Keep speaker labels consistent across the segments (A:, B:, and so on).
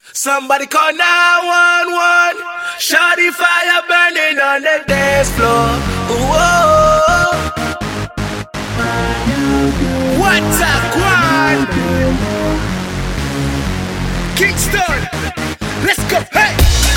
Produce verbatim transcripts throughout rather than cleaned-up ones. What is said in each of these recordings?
A: Somebody call nine one one. Shawty fire burning on the dance floor. Whoa. What's up, Quan? Kingston. Let's go. Hey.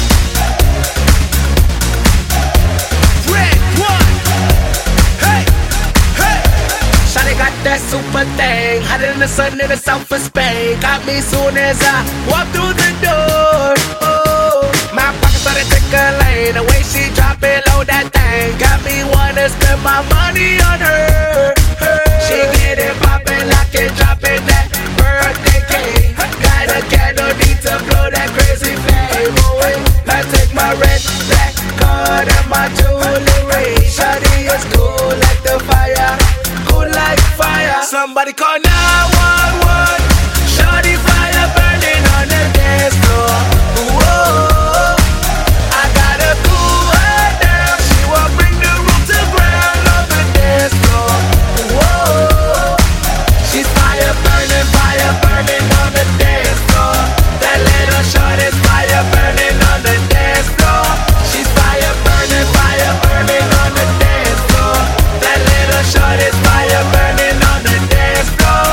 A: Red one. Hey. Hey. Shawty got that super thing, hotter than the sun in the south of Spain. Got me soon as I walk through the door. Oh, my pockets started tickling. The way she drop it low, that thing got me wanna spend my money on her. her. She get it poppin', lock it, drop it, that birthday cake. Got a candle, need to blow that crazy flame away. I take my red, black card and my jewelry. Shawty is cool like the fire, cool like fire. Somebody call nine one one. Shawty fire burning on the dance floor. Whoa, I gotta cool her down. She will bring the room to ground on the dance floor. Whoa, she's fire burning, fire burning on the dance floor. That little short is fire burning on the dance floor. She's fire burning, fire burning on the dance floor. That little short is fire burning on the dance floor.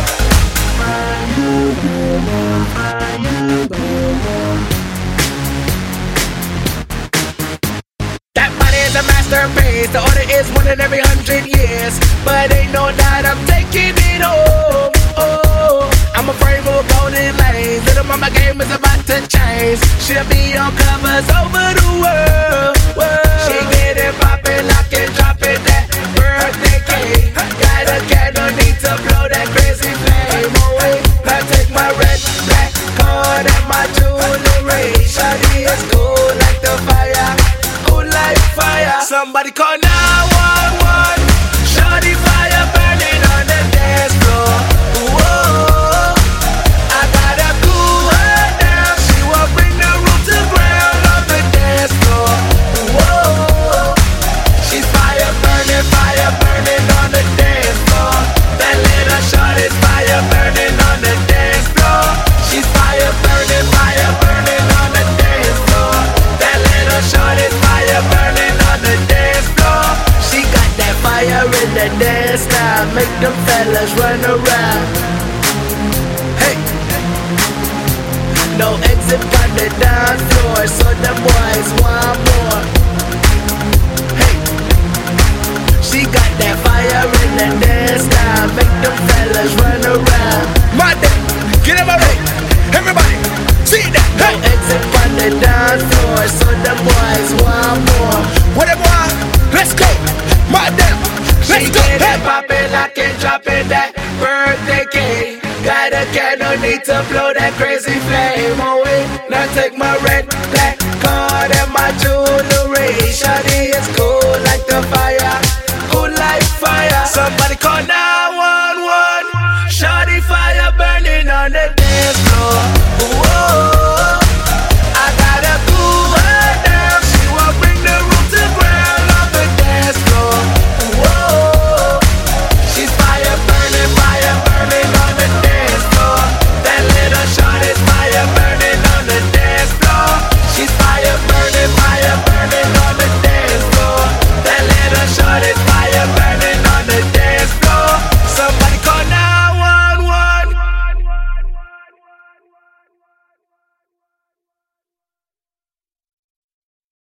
A: That body is a masterpiece. The order is one in every hundred years, but ain't no doubt I'm taking it home. Oh, I'm afraid of golden lanes. Little mama game is about to change. She'll be on covers over the world. world. She get it poppin', lock it, drop it, that birthday cake. Got a candle, need to blow that crazy flame away. I take my red, black card and my jewelry. Shawty is cool like the fire, cool like fire. Somebody call nine one one. Shawty fire burning on the dance floor. Whoa, I gotta cool her down. She will bring the room to ground on the dance floor. Whoa, she's fire burning, fire burning on the dance floor. That little shot is fire burning on the dance floor. She's fire burning, fire burning on the dance floor. That little shot is fire burning on the dance floor. She got that fire in the dance style, make them fellas run around. Hey, no exit on the dance floor, so the boys want more. Hey, she got that fire in the dance style, make them fellas run around. My day, get in my way, everybody, see that. Hey, no exit on the dance floor, so the boys want more. What it want? Let's go, my damn, let's go. Hey, it poppin', lock it, drop it, that birthday cake. Got a candle, need to blow that crazy flame away. Now take my red, black card and my jewelry. Shawty is cool like the fire, cool like fire. Somebody call now.